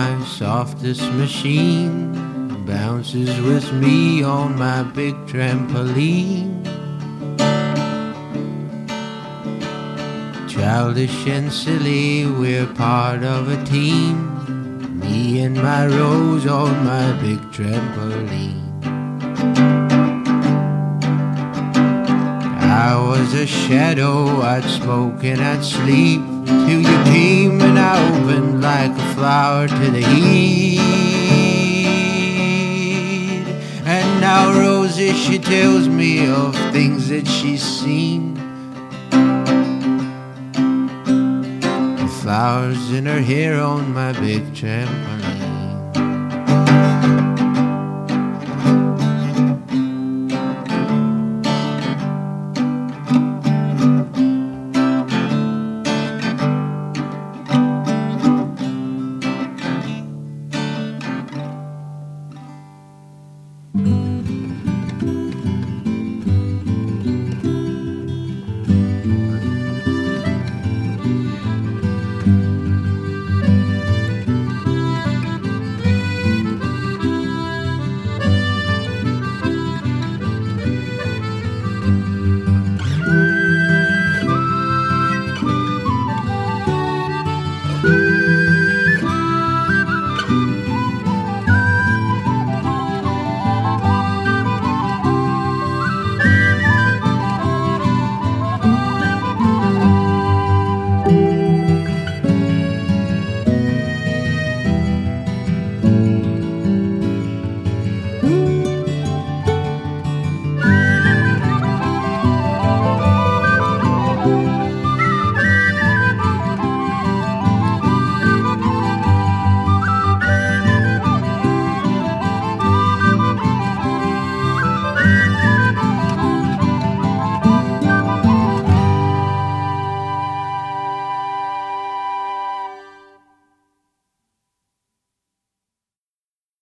my softest machine bounces with me on my big trampoline. Childish and silly, we're part of a team, me and my Rose on my big trampoline. I was a shadow, I'd smoke and I'd sleep till you came and I opened like a flower to the heat. And now Rosie, she tells me of things that she's seen, the flowers in her hair on my big trampoline.